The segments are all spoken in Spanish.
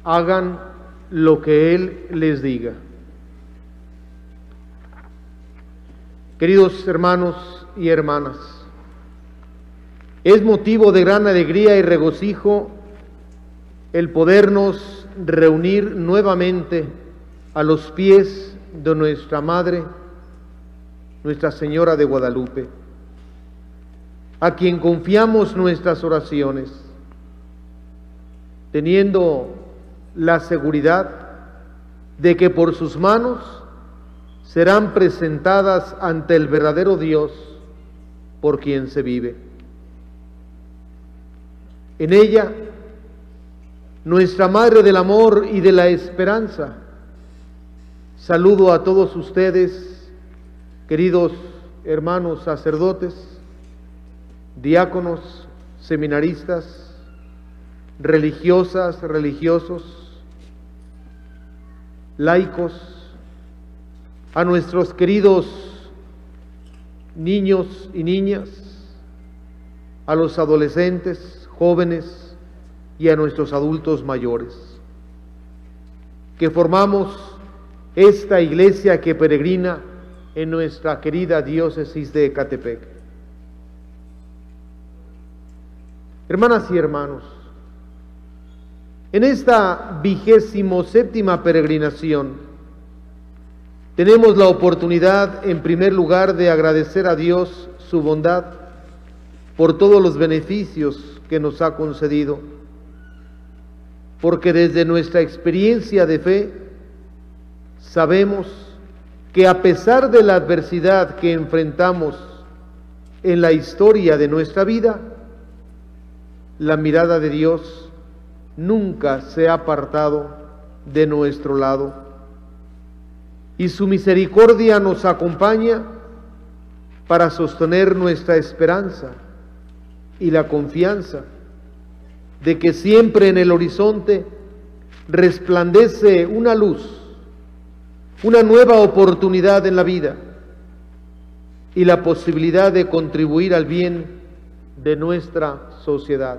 hagan lo que Él les diga. Queridos hermanos y hermanas, es motivo de gran alegría y regocijo el podernos reunir nuevamente a los pies de nuestra Madre, Nuestra Señora de Guadalupe, a quien confiamos nuestras oraciones, teniendo la seguridad de que por sus manos serán presentadas ante el verdadero Dios por quien se vive. En ella, nuestra Madre del Amor y de la Esperanza, saludo a todos ustedes, queridos hermanos sacerdotes, diáconos, seminaristas, religiosas, religiosos, laicos, a nuestros queridos niños y niñas, a los adolescentes, jóvenes y a nuestros adultos mayores, que formamos esta iglesia que peregrina en nuestra querida diócesis de Ecatepec. Hermanas y hermanos, en esta 27ª peregrinación tenemos la oportunidad, en primer lugar, de agradecer a Dios su bondad por todos los beneficios que nos ha concedido, porque desde nuestra experiencia de fe sabemos que a pesar de la adversidad que enfrentamos en la historia de nuestra vida, la mirada de Dios nunca se ha apartado de nuestro lado y su misericordia nos acompaña para sostener nuestra esperanza y la confianza de que siempre en el horizonte resplandece una luz, una nueva oportunidad en la vida y la posibilidad de contribuir al bien de nuestra sociedad.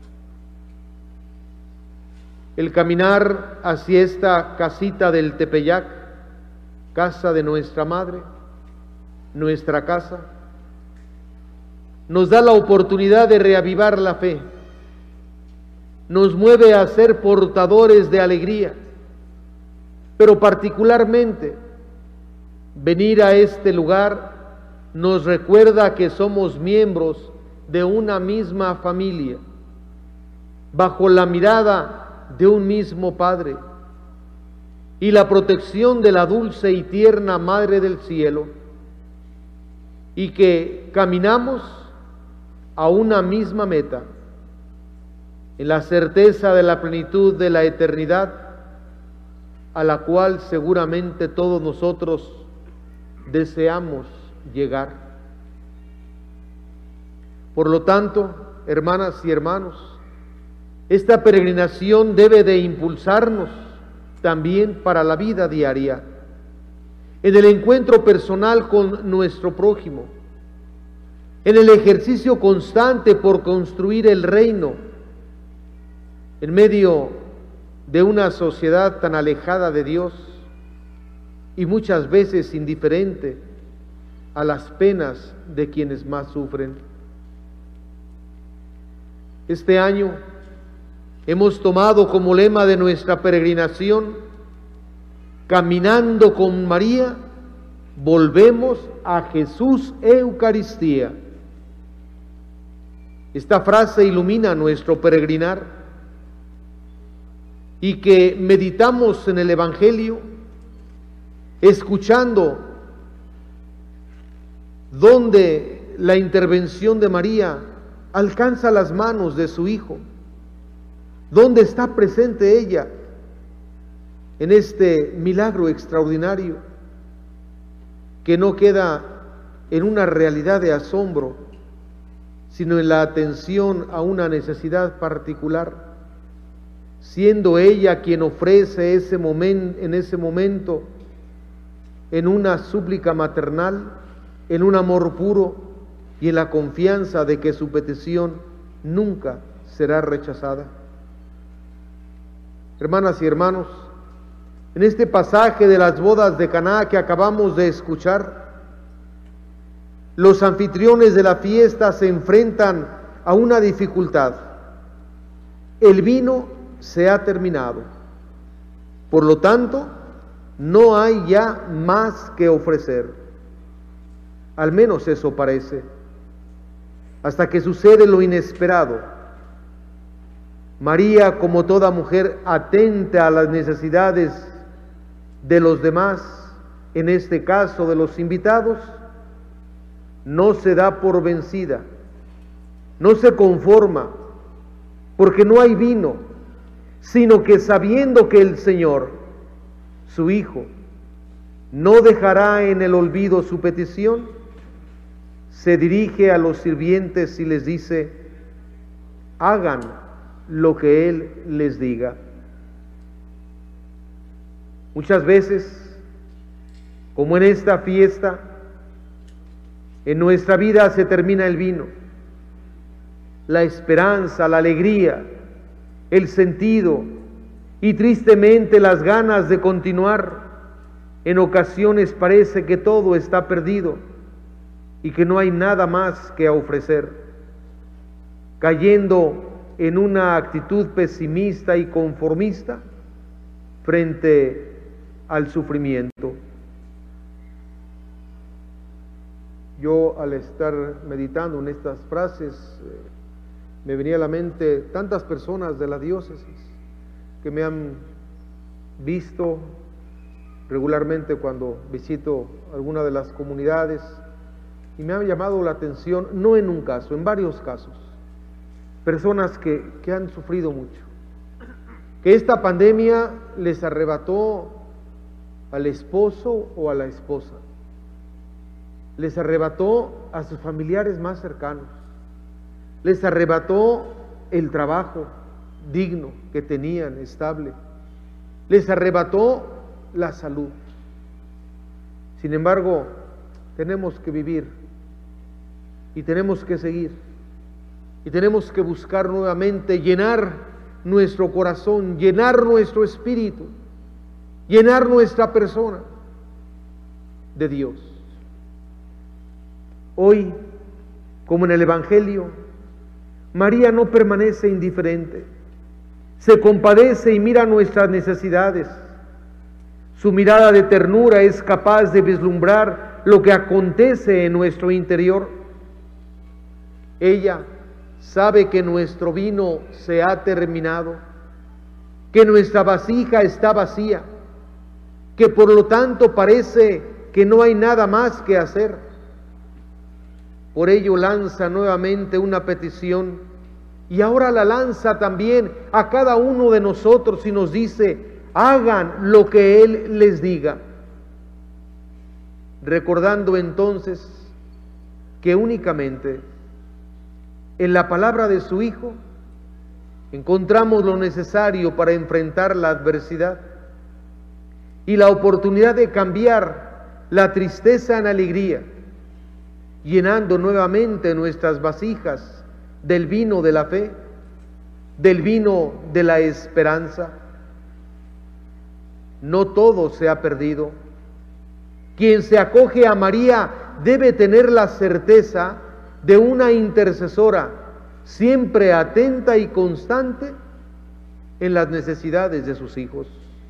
El caminar hacia esta casita del Tepeyac, casa de nuestra Madre, nuestra casa, nos da la oportunidad de reavivar la fe, nos mueve a ser portadores de alegría, pero particularmente venir a este lugar nos recuerda que somos miembros de una misma familia, bajo la mirada de un mismo Padre y la protección de la dulce y tierna Madre del Cielo, y que caminamos a una misma meta, en la certeza de la plenitud de la eternidad, a la cual seguramente todos nosotros deseamos llegar. Por lo tanto, hermanas y hermanos, esta peregrinación debe de impulsarnos también para la vida diaria, en el encuentro personal con nuestro prójimo, en el ejercicio constante por construir el reino, en medio de una sociedad tan alejada de Dios y muchas veces indiferente a las penas de quienes más sufren. Este año hemos tomado como lema de nuestra peregrinación: caminando con María, volvemos a Jesús Eucaristía. Esta frase ilumina nuestro peregrinar, y que meditamos en el Evangelio, escuchando donde la intervención de María alcanza las manos de su Hijo, donde está presente ella en este milagro extraordinario, que no queda en una realidad de asombro, sino en la atención a una necesidad particular, siendo ella quien ofrece en ese momento, en una súplica maternal, en un amor puro y en la confianza de que su petición nunca será rechazada. Hermanas y hermanos, en este pasaje de las bodas de Caná que acabamos de escuchar, los anfitriones de la fiesta se enfrentan a una dificultad. El vino se ha terminado. Por lo tanto, no hay ya más que ofrecer. Al menos eso parece. Hasta que sucede lo inesperado. María, como toda mujer atenta a las necesidades de los demás, en este caso de los invitados, no se da por vencida, no se conforma, porque no hay vino, sino que sabiendo que el Señor, su Hijo, no dejará en el olvido su petición, se dirige a los sirvientes y les dice: hagan lo que Él les diga. Muchas veces, como en esta fiesta, en nuestra vida se termina el vino, la esperanza, la alegría, el sentido y tristemente las ganas de continuar. En ocasiones parece que todo está perdido y que no hay nada más que ofrecer, cayendo en una actitud pesimista y conformista frente al sufrimiento. Yo, al estar meditando en estas frases, me venía a la mente tantas personas de la diócesis que me han visto regularmente cuando visito alguna de las comunidades y me han llamado la atención, no en un caso, en varios casos, personas que han sufrido mucho, que esta pandemia les arrebató al esposo o a la esposa, les arrebató a sus familiares más cercanos, les arrebató el trabajo digno que tenían, estable, les arrebató la salud. Sin embargo, tenemos que vivir y tenemos que seguir y tenemos que buscar nuevamente llenar nuestro corazón, llenar nuestro espíritu, llenar nuestra persona de Dios. Hoy, como en el Evangelio, María no permanece indiferente, se compadece y mira nuestras necesidades. Su mirada de ternura es capaz de vislumbrar lo que acontece en nuestro interior. Ella sabe que nuestro vino se ha terminado, que nuestra vasija está vacía, que por lo tanto parece que no hay nada más que hacer. Por ello lanza nuevamente una petición y ahora la lanza también a cada uno de nosotros y nos dice: hagan lo que Él les diga. Recordando entonces que únicamente en la palabra de su Hijo encontramos lo necesario para enfrentar la adversidad y la oportunidad de cambiar la tristeza en alegría, llenando nuevamente nuestras vasijas del vino de la fe, del vino de la esperanza. No todo se ha perdido. Quien se acoge a María debe tener la certeza de una intercesora siempre atenta y constante en las necesidades de sus hijos.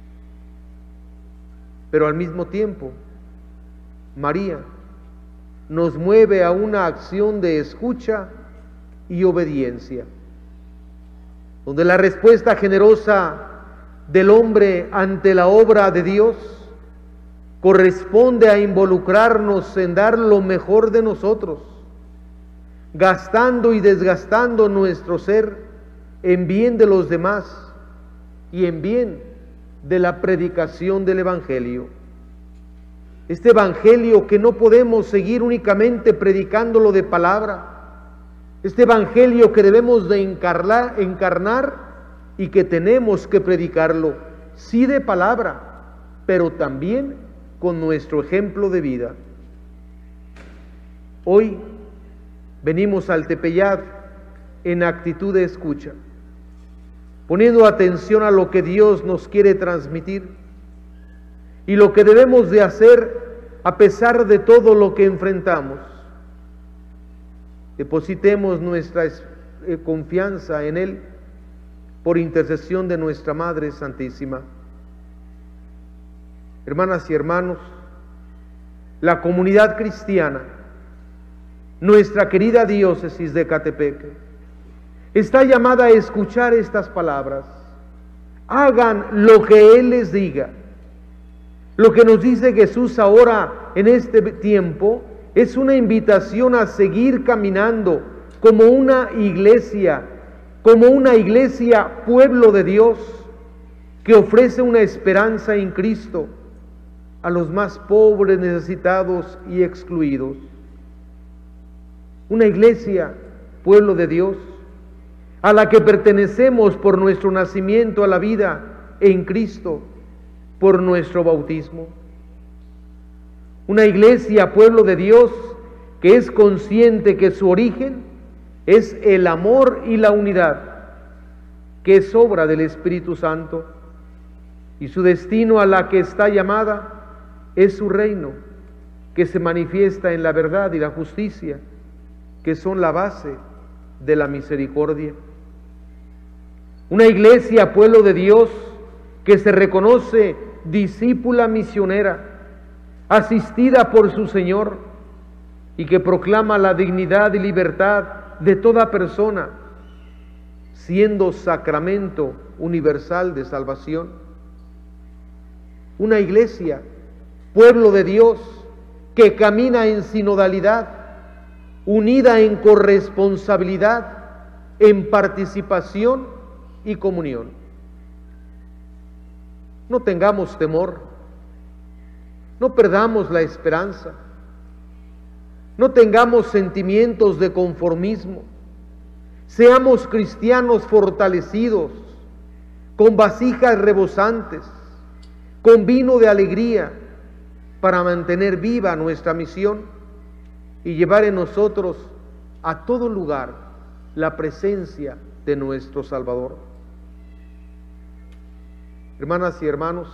Pero al mismo tiempo, María nos mueve a una acción de escucha y obediencia, donde la respuesta generosa del hombre ante la obra de Dios corresponde a involucrarnos en dar lo mejor de nosotros, gastando y desgastando nuestro ser en bien de los demás y en bien de la predicación del Evangelio. Este Evangelio que no podemos seguir únicamente predicándolo de palabra, este Evangelio que debemos de encarnar y que tenemos que predicarlo, sí de palabra, pero también con nuestro ejemplo de vida. Hoy venimos al Tepeyat en actitud de escucha, poniendo atención a lo que Dios nos quiere transmitir y lo que debemos de hacer a pesar de todo lo que enfrentamos. Depositemos nuestra confianza en Él por intercesión de nuestra Madre Santísima. Hermanas y hermanos, la comunidad cristiana, nuestra querida diócesis de Ecatepec, está llamada a escuchar estas palabras. Hagan lo que Él les diga. Lo que nos dice Jesús ahora en este tiempo es una invitación a seguir caminando como una iglesia pueblo de Dios, que ofrece una esperanza en Cristo a los más pobres, necesitados y excluidos. Una iglesia, pueblo de Dios, a la que pertenecemos por nuestro nacimiento a la vida en Cristo, por nuestro bautismo. Una iglesia, pueblo de Dios, que es consciente que su origen es el amor y la unidad, que es obra del Espíritu Santo, y su destino a la que está llamada es su reino, que se manifiesta en la verdad y la justicia, que son la base de la misericordia. Una iglesia, pueblo de Dios, que se reconoce discípula misionera, asistida por su Señor, y que proclama la dignidad y libertad de toda persona, siendo sacramento universal de salvación. Una iglesia, pueblo de Dios, que camina en sinodalidad, unida en corresponsabilidad, en participación y comunión. No tengamos temor, no perdamos la esperanza, no tengamos sentimientos de conformismo, seamos cristianos fortalecidos, con vasijas rebosantes, con vino de alegría, para mantener viva nuestra misión y llevar en nosotros a todo lugar la presencia de nuestro Salvador. Hermanas y hermanos,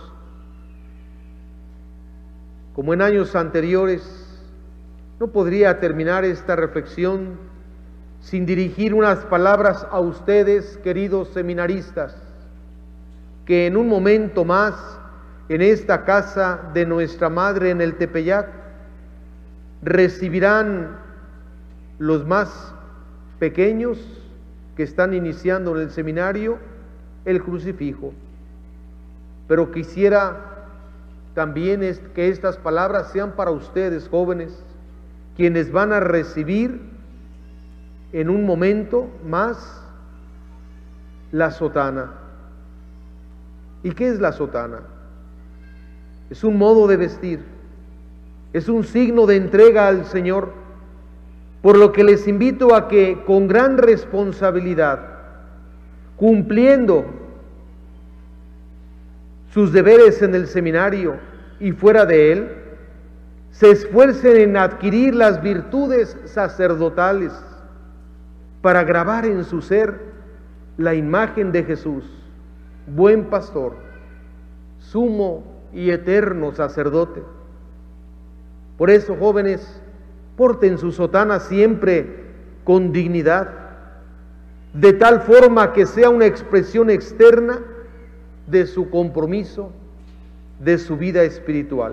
como en años anteriores, no podría terminar esta reflexión sin dirigir unas palabras a ustedes, queridos seminaristas, que en un momento más, en esta casa de nuestra Madre en el Tepeyac, recibirán los más pequeños que están iniciando en el seminario el crucifijo. Pero quisiera también que estas palabras sean para ustedes, jóvenes, quienes van a recibir en un momento más la sotana. ¿Y qué es la sotana? Es un modo de vestir, es un signo de entrega al Señor, por lo que les invito a que con gran responsabilidad, cumpliendo sus deberes en el seminario y fuera de él, se esfuercen en adquirir las virtudes sacerdotales para grabar en su ser la imagen de Jesús, buen pastor, sumo y eterno sacerdote. Por eso, jóvenes, porten su sotana siempre con dignidad, de tal forma que sea una expresión externa de su compromiso, de su vida espiritual.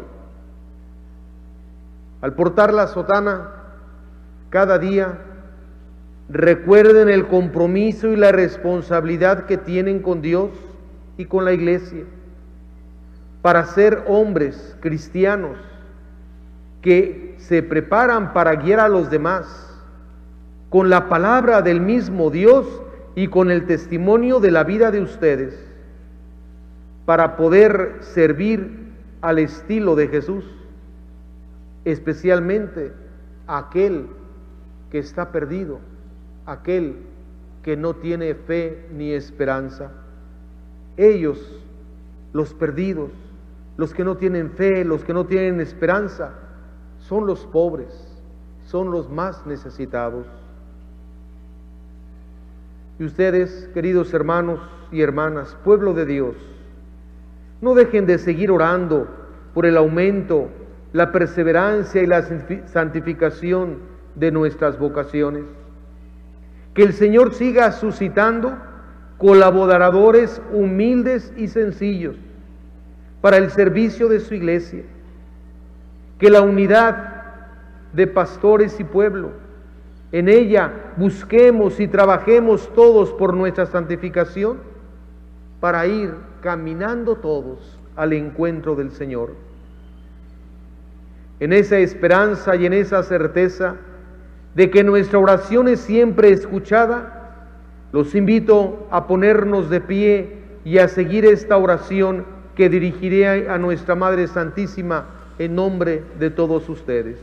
Al portar la sotana cada día, recuerden el compromiso y la responsabilidad que tienen con Dios y con la iglesia, para ser hombres cristianos que se preparan para guiar a los demás con la palabra del mismo Dios y con el testimonio de la vida de ustedes, para poder servir al estilo de Jesús, especialmente a aquel que está perdido, aquel que no tiene fe ni esperanza. Ellos, los perdidos, los que no tienen fe, los que no tienen esperanza, son los pobres, son los más necesitados. Y ustedes, queridos hermanos y hermanas, pueblo de Dios, no dejen de seguir orando por el aumento, la perseverancia y la santificación de nuestras vocaciones. Que el Señor siga suscitando colaboradores humildes y sencillos para el servicio de su iglesia. Que la unidad de pastores y pueblo, en ella busquemos y trabajemos todos por nuestra santificación para ir caminando todos al encuentro del Señor. En esa esperanza y en esa certeza de que nuestra oración es siempre escuchada, los invito a ponernos de pie y a seguir esta oración que dirigiré a nuestra Madre Santísima en nombre de todos ustedes.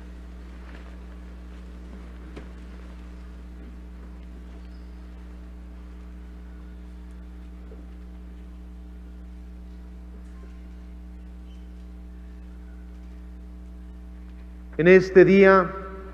En este día,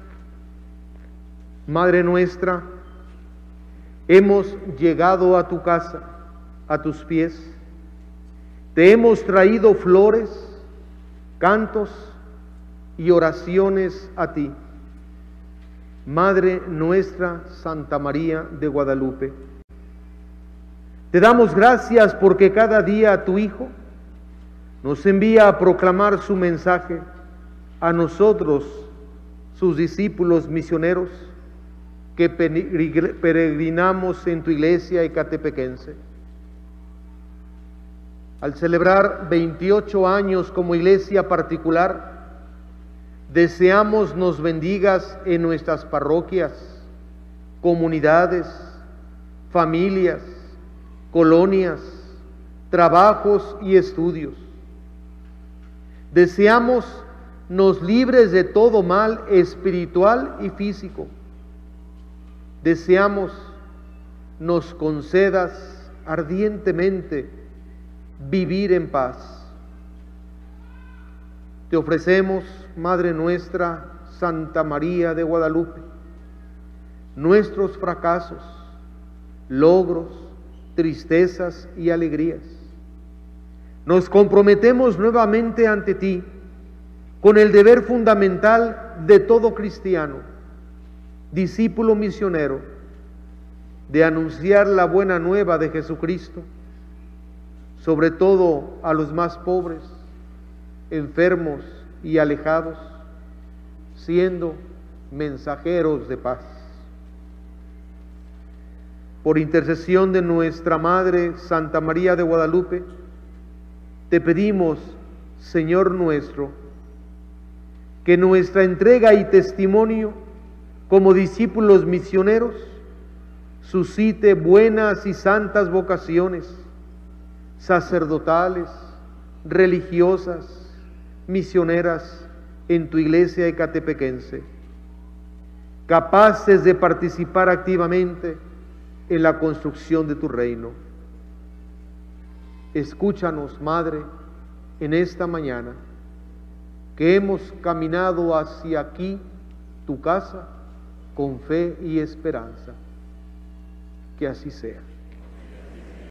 Madre nuestra, hemos llegado a tu casa, a tus pies. Te hemos traído flores, cantos y oraciones a ti, Madre nuestra, Santa María de Guadalupe. Te damos gracias porque cada día tu Hijo nos envía a proclamar su mensaje a nosotros, sus discípulos misioneros, que peregrinamos en tu iglesia ecatepequense. Al celebrar 28 años como iglesia particular, deseamos nos bendigas en nuestras parroquias, comunidades, familias, colonias, trabajos y estudios. Deseamos nos libres de todo mal espiritual y físico. Deseamos nos concedas ardientemente vivir en paz. Te ofrecemos, Madre nuestra, Santa María de Guadalupe, nuestros fracasos, logros, tristezas y alegrías. Nos comprometemos nuevamente ante ti con el deber fundamental de todo cristiano, discípulo misionero, de anunciar la buena nueva de Jesucristo, sobre todo a los más pobres, enfermos y alejados, siendo mensajeros de paz. Por intercesión de nuestra Madre Santa María de Guadalupe, te pedimos, Señor nuestro, que nuestra entrega y testimonio como discípulos misioneros suscite buenas y santas vocaciones sacerdotales, religiosas, misioneras en tu iglesia ecatepequense, capaces de participar activamente en la construcción de tu reino. Escúchanos, Madre, en esta mañana, que hemos caminado hacia aquí, tu casa, con fe y esperanza. Que así sea.